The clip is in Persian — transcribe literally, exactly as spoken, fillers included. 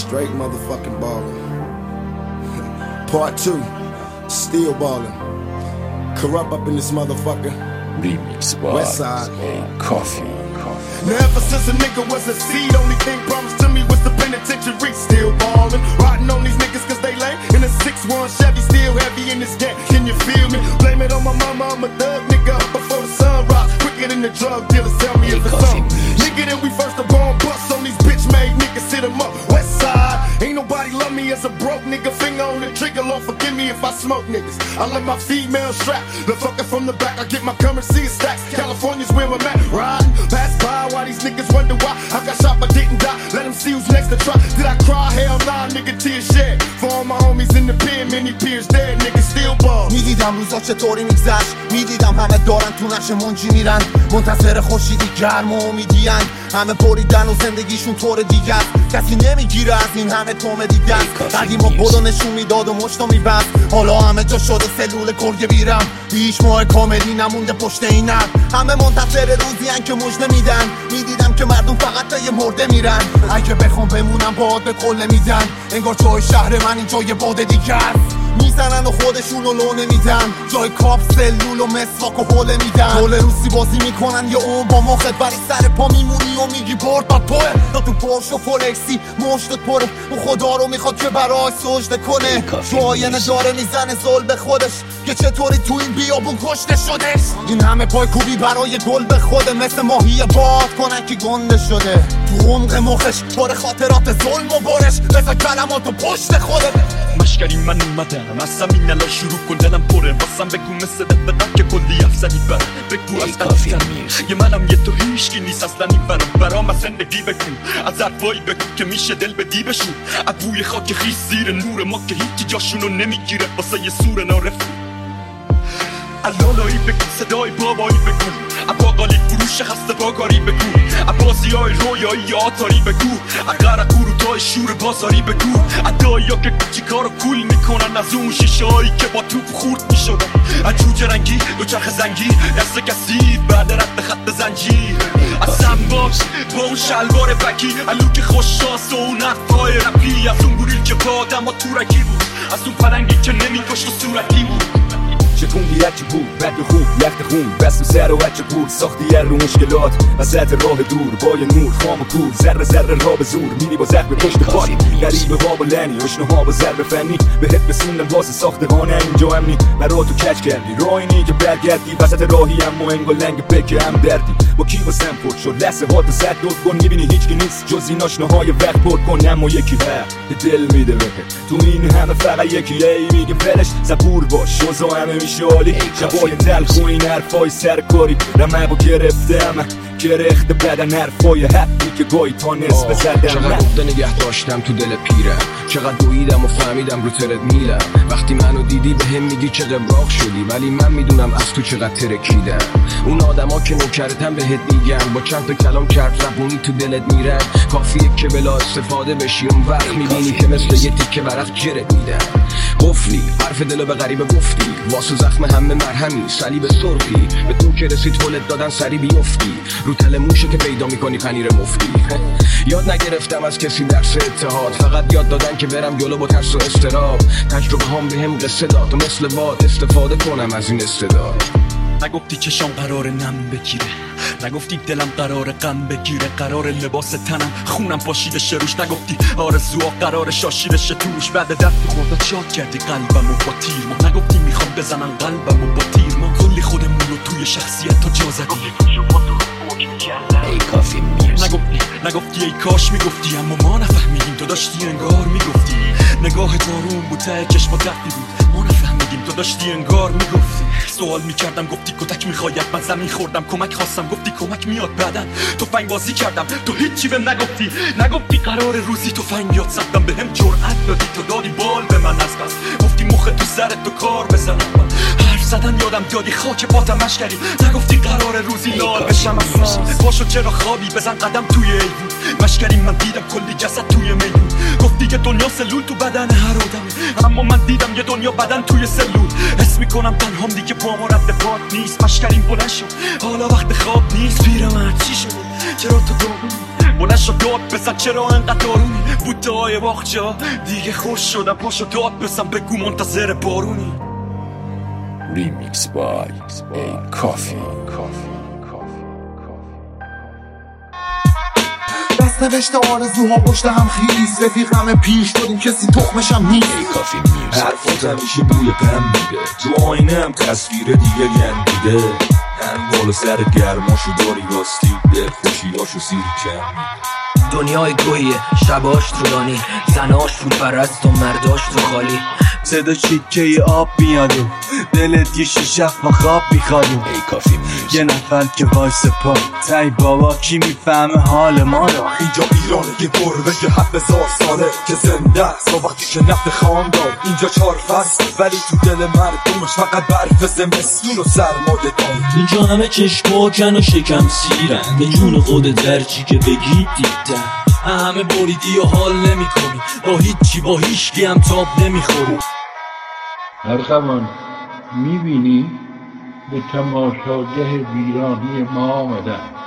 Straight motherfucking ballin'. Part two, still ballin'. Corrupt up in this motherfucker. Remix by Westside. Coffee. Now ever since a nigga was a seed, only thing promised to me was the penitentiary. Still ballin', riding on these niggas cause they lame. In a six one Chevy, still heavy in this game. Can you feel me? Blame it on my mama, I'm a thug nigga up before the sun rise. Quicker than the drug dealers, tell me if it's on. Nigga, then we first are born bust on these bitch made niggas, sit them up. Westside, ain't nobody love me as a broke nigga. Finger on the trigger, Lord forgive me if I smoke niggas. I let my female strap, the fucker from the back. I get my currency in stacks. California's where I'm at, riding pass by. Why these niggas wonder why I got shot but didn't die. Let them see who's next to try. Did I cry? Hell nah, nigga, tears shed. For all my homies in the pen, many peers dead, niggas still ball. میدیدم روزا چطوری میگذشت، میدیدم همه دارن تو نقش منجی میرن، منتظر خورشیدی گرم و امیدیان، همه بریدن و زندگیشون طور دیگه است. کسی نمیگیره از این همه کمدی است. قدیما خدا نشون میداد و مشتو میبست، حالا همه جا شده سلول گرگه بیرم. هیچ ماه کاملی نمونده پشت این اب، همه منتظر روزی ان که مژده میدن. میدیدم که مردم فقط تا یه مرده میرن. اگه بخوام بمونم باد به کل میدن، انگار جای شهر من اینجا یه باد دیگه است. میزنن و خودشونو لو نمیدن، جای کاپ سلول و مسواک و حوله میدن. طول روسی بازی میکنن یه اون با مخت، ولی سر پا میمونی و میگی برد با توه. تا تو پرش و فولکسی مشتت پره، اون خدا رو میخواد که برای سجده کنه. تو آینه داره میزنه ظلم به خودش که چطوری تو این بیابون کشته شدش. این همه پای کوبی برای گل به خوده، مثل ماهی باد کنن که گنده شده. تو عمق مخش پر خاطرات ظلم و برش، بذار کلماتو پشت خوده. مشکری من اومدم از زمین الان شروع کن، دلم پره واسم بگو مثل دقیقا که کلی افزنی برم. بگو از قدیمتر یه منم یه تو هیشکی نیست اصلا این برام. برام از زندگی بگو، از حرفایی بگو که میشه دل بدی بشون. از بوی خاک خیس زیر نور ما که هیچی جاشونو نمیگیره واسه یه سور نارفت. علالایی بگو، صدای بابایی بگو، باقالی فروش خسته باگاری بگو، بازی های رویایی آتاری بگو، قرق گروتای شور بازاری بگو، ادایی ها که کچی کارو کول میکنن، از اون شیشه هایی که با توپ خورد میشدن، از جوجه رنگی دوچرخ زنگی دست کسی بعد رد خط زنجیر، از سنباش با اون شلوار بگی، الوک خوششانس و اون حرفای رپی، از اون گوریل که با آدم ها تورکی بود، از اون پلنگی که نمیکشت و صورتی بود. چتون گیرکی بود، بد و خوب، لخت خون، بست و سر و بچه بود. ساختی هر رو مشکلات، وسط راه دور، با یه نور خام و کور، ذره ذره را به زور، میری با زخم پشت پای، غریبه باب و لنی، اشنها با ضرب فنی، بهت بسوندم واسه ساختمانه اینجا امنی، مرا تو کچ کردی، راینی که برگردی، وسط راهی هم و انگا لنگ بکه هم دردی، با کی واسم پر شد، لحظه هاتو زد دور کن، میبینی هیچ کی نیست جز این آشناهای وقت پر کن، اما یکی هست دل میده بهت، تو این همه فقط یکی ای میگه ولش، صبور باش، شوزا همه میشالی، شبای تلخ و این حرفای سرکاری، رمه با گرفتم گرخت بدن، حرفای حقی که گاهی تا نصف زدم. چقدر گفته نگه داشتم تو دل پیرم، چقدر دویدم و فهمیدم رو ترد میلم. وقتی منو دیدی به هم میگی چه قبراق شدی، ولی من میدونم از تو چقدر ترکیدم. اون آدما که نوکرتم بهت میگم، با چند تا کلام چرت زبونی تو دلت میرن، کافیه که بلا استفاده بشی، اون وقت میبینی که مثل یه تیکه ورق جرت میدم. قفلی حرف دلو به غریبه گفتی، واسه زخم همه مرهمی، صلیب سرخی، به تو که رسید ولت دادن سری بیفتی، رو تل موشه که پیدا میکنی پنیر مفتی. یاد نگرفتم از کسی درس اتحاد، فقط یاد دادن که برم جلو با ترس و استراب. تجربه هم بهم قصه داد و مثل باد استفاده کنم از این استعداد. نگفتی چشام قرار نم بگیره، نگفتی دلم قرار غم بگیره، قرار لباس تنم خونم پاشیده شه روش، نگفتی آرزوها قرار شاشیده شه توش. بعد دفت خوردت شاد کردی قلبمو با تیر ما، نگفتی میخوام بزنن قلبمو با تیر ما، کلی خودمون رو توی شخصیت تا جا زدی. ای کافی میرسی نگفتی نگفتی ای کاش میگفتی، اما ما نفهمیدیم تو داشتی انگار میگفتی. نگاه دارون بود ته چشم دردی بود، ما نفهمیدیم تو داشتی انگار میگفتی. سوال میکردم گفتی کتک میخواید، من زمین خوردم کمک خواستم گفتی کمک میاد بعدن. تفنگ بازی کردم تو هیچی بهم نگفتی، نگفتی قرار روزی تفنگ یاد زدم، بهم جرأت دادی تو دادی بال به من از بس، گفتی مخ تو سرت تو کار بزنم. حرف زدن یادم دادی خاک پاتم مشکری، نگفتی قرار روزی لال بشم اصلا. باشو چرا خوابی بزن قدم توی ایوون، مشکری من دیدم کلی جسد توی میدون، گفتی که دنیا سلول تو بدن هر آدمه، اما من دیدم یه دنیا بدن توی سلول. حس میکنم تنهام دیگه پام رد پات نیست، مشکریم بلند شد حالا وقت خواب نیست. پیرمرد چی شده چرا تو داغون، بلند شد داد بزن چرا انقدر دارونی بود دعای باخجا دیگه خوش شدم پاشو داد بزن بگو منتظر بارونی Remix by A Coffee دست نوشته آرزوها پشت هم خیز رفیق همه پیش دادیم کسی تخمشم نیست A Coffee Music حرفات همیشه بوی غم میده تو آینه هم تصویر دیگه گندیده انوال سر گرماشو داری راستی دل خوشیاشو سیر کم دنیای گوهیه شباش طولانی زناش پول پرست و مرداش تو خالی صدا چیکه آب میاد و دلت یه شیشه و خواب میخواد یه نفر که وایس پا تای بابا کی میفهمه حال ما رو اینجا ایرانه یه گربه یه هفت هزار ساله که زنده است تا وقتی که نفت خاندار اینجا چهار فصل ولی تو دل مردمش فقط برف زمستون و سرمایه دار اینجا همه چشم پاکن و شکم سیرن به جون خودت درچی که بگی دیدن همه بریدی و حال نمی کنی با هیچی با هیچکی هم تاب نمی خوری ارغوان میبینی به تماشاگه ویرانی ما آمدن